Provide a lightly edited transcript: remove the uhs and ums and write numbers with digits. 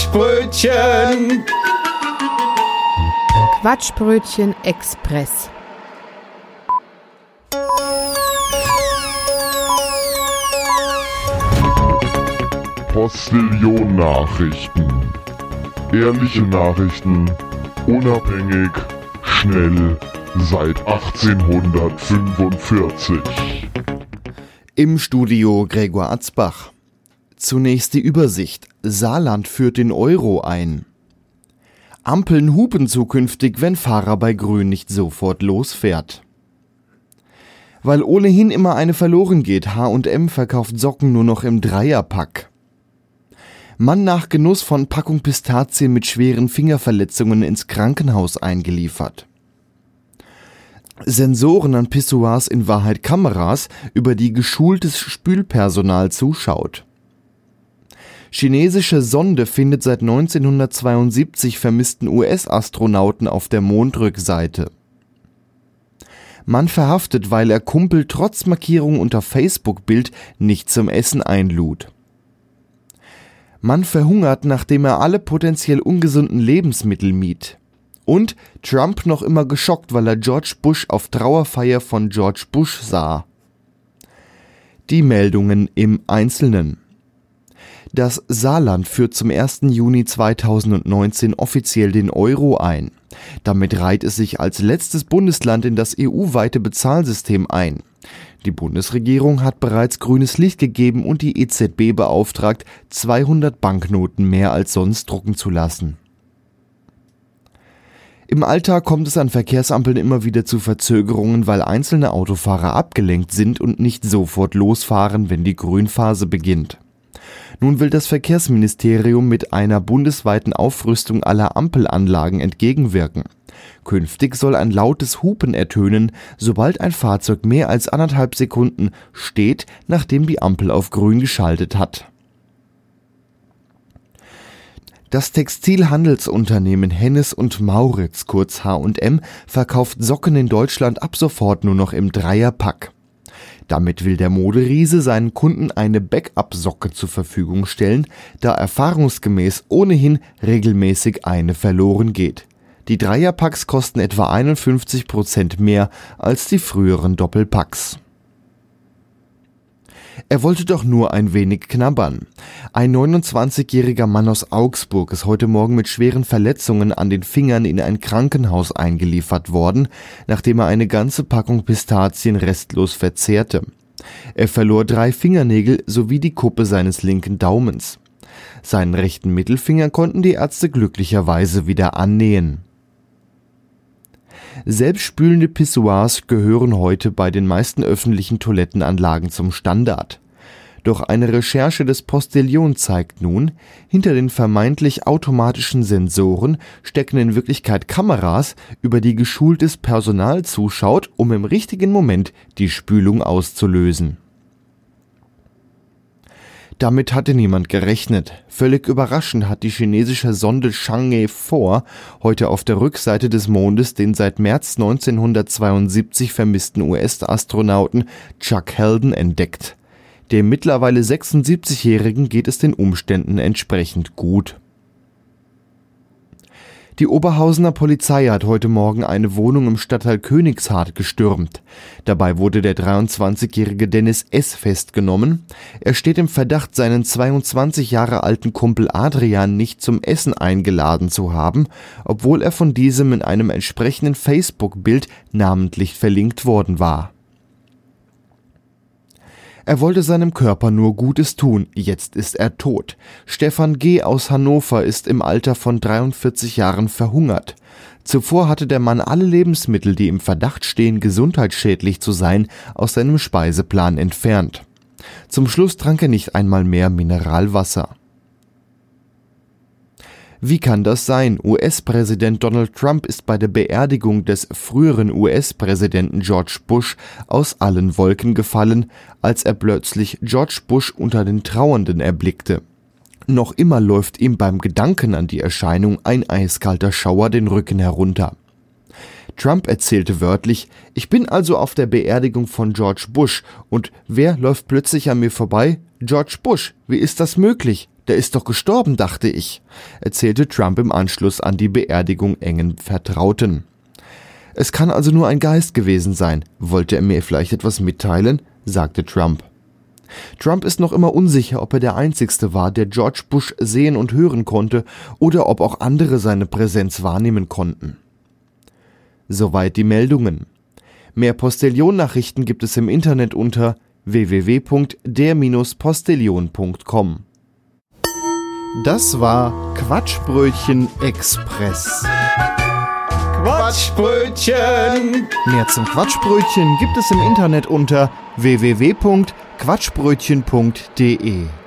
Quatschbrötchen. Quatschbrötchen Express. Postillon-Nachrichten. Ehrliche Nachrichten, unabhängig, schnell, seit 1845. Im Studio Gregor Atzbach. Zunächst die Übersicht. Saarland führt den Euro ein. Ampeln hupen zukünftig, wenn Fahrer bei Grün nicht sofort losfährt. Weil ohnehin immer eine verloren geht, H&M verkauft Socken nur noch im Dreierpack. Mann nach Genuss von Packung Pistazien mit schweren Fingerverletzungen ins Krankenhaus eingeliefert. Sensoren an Pissoirs in Wahrheit Kameras, über die geschultes Spülpersonal zuschaut. Chinesische Sonde findet seit 1972 vermissten US-Astronauten auf der Mondrückseite. Mann verhaftet, weil er Kumpel trotz Markierung unter Facebook-Bild nicht zum Essen einlud. Mann verhungert, nachdem er alle potenziell ungesunden Lebensmittel mied. Und Trump noch immer geschockt, weil er George Bush auf Trauerfeier von George Bush sah. Die Meldungen im Einzelnen. Das Saarland führt zum 1. Juni 2019 offiziell den Euro ein. Damit reiht es sich als letztes Bundesland in das EU-weite Bezahlsystem ein. Die Bundesregierung hat bereits grünes Licht gegeben und die EZB beauftragt, 200 Banknoten mehr als sonst drucken zu lassen. Im Alltag kommt es an Verkehrsampeln immer wieder zu Verzögerungen, weil einzelne Autofahrer abgelenkt sind und nicht sofort losfahren, wenn die Grünphase beginnt. Nun will das Verkehrsministerium mit einer bundesweiten Aufrüstung aller Ampelanlagen entgegenwirken. Künftig soll ein lautes Hupen ertönen, sobald ein Fahrzeug mehr als 1,5 Sekunden steht, nachdem die Ampel auf grün geschaltet hat. Das Textilhandelsunternehmen Hennes & Mauritz, kurz H&M, verkauft Socken in Deutschland ab sofort nur noch im Dreierpack. Damit will der Moderiese seinen Kunden eine Backup-Socke zur Verfügung stellen, da erfahrungsgemäß ohnehin regelmäßig eine verloren geht. Die Dreierpacks kosten etwa 51% mehr als die früheren Doppelpacks. Er wollte doch nur ein wenig knabbern. Ein 29-jähriger Mann aus Augsburg ist heute Morgen mit schweren Verletzungen an den Fingern in ein Krankenhaus eingeliefert worden, nachdem er eine ganze Packung Pistazien restlos verzehrte. Er verlor 3 Fingernägel sowie die Kuppe seines linken Daumens. Seinen rechten Mittelfinger konnten die Ärzte glücklicherweise wieder annähen. Selbstspülende Pissoirs gehören heute bei den meisten öffentlichen Toilettenanlagen zum Standard. Doch eine Recherche des Postillon zeigt nun, hinter den vermeintlich automatischen Sensoren stecken in Wirklichkeit Kameras, über die geschultes Personal zuschaut, um im richtigen Moment die Spülung auszulösen. Damit hatte niemand gerechnet. Völlig überraschend hat die chinesische Sonde Chang'e 4 heute auf der Rückseite des Mondes den seit März 1972 vermissten US-Astronauten Chuck Heldon entdeckt. Dem mittlerweile 76-Jährigen geht es den Umständen entsprechend gut. Die Oberhausener Polizei hat heute Morgen eine Wohnung im Stadtteil Königshardt gestürmt. Dabei wurde der 23-jährige Dennis S. festgenommen. Er steht im Verdacht, seinen 22 Jahre alten Kumpel Adrian nicht zum Essen eingeladen zu haben, obwohl er von diesem in einem entsprechenden Facebook-Bild namentlich verlinkt worden war. Er wollte seinem Körper nur Gutes tun, jetzt ist er tot. Stefan G. aus Hannover ist im Alter von 43 Jahren verhungert. Zuvor hatte der Mann alle Lebensmittel, die im Verdacht stehen, gesundheitsschädlich zu sein, aus seinem Speiseplan entfernt. Zum Schluss trank er nicht einmal mehr Mineralwasser. Wie kann das sein? US-Präsident Donald Trump ist bei der Beerdigung des früheren US-Präsidenten George Bush aus allen Wolken gefallen, als er plötzlich George Bush unter den Trauernden erblickte. Noch immer läuft ihm beim Gedanken an die Erscheinung ein eiskalter Schauer den Rücken herunter. Trump erzählte wörtlich: „Ich bin also auf der Beerdigung von George Bush und wer läuft plötzlich an mir vorbei? George Bush, wie ist das möglich? Der ist doch gestorben, dachte ich, erzählte Trump im Anschluss an die Beerdigung engen Vertrauten. Es kann also nur ein Geist gewesen sein. Wollte er mir vielleicht etwas mitteilen? Sagte Trump. Trump ist noch immer unsicher, ob er der Einzige war, der George Bush sehen und hören konnte, oder ob auch andere seine Präsenz wahrnehmen konnten. Soweit die Meldungen. Mehr Postillon-Nachrichten gibt es im Internet unter www.der-postillon.com. Das war Quatschbrötchen Express. Quatschbrötchen! Mehr zum Quatschbrötchen gibt es im Internet unter www.quatschbrötchen.de.